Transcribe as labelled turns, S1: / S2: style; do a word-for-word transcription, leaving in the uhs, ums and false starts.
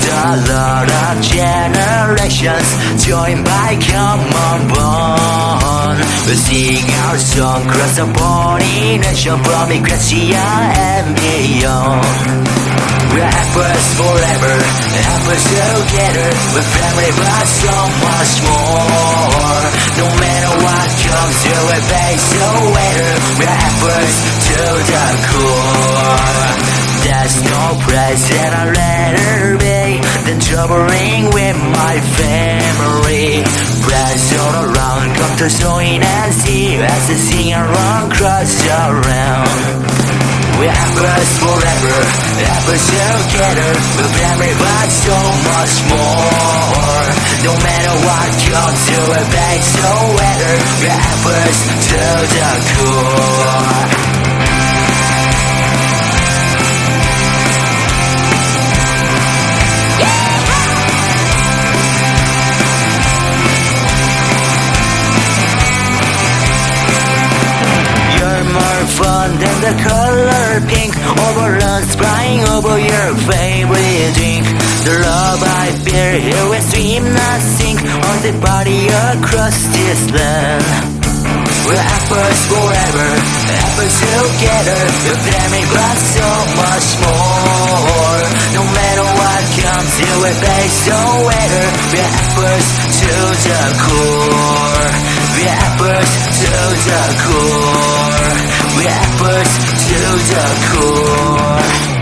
S1: the Lord of generations, joined by common bond. We sing our song across the pollination from Equestria and beyond. We're apples forever, apples together. We're family but so much more. No matter what comes your way, face the weather. We're apples to the core. There's no place that I'd rather be than traveling with my family. Friends all around, come to join and see as the sing around, cross around. We're apples forever, apples together. We're family but so much more. No matter what comes to a face the weather. We're apples to the core. Fun than the color pink, overruns crying over your favorite drink. The love I bear here we stream not sink on the body across this land. We're apples forever, apples together. We're family but so much more. No matter what comes here we face the weather. We're apples to the core. We're apples to the core. We're apples to the core.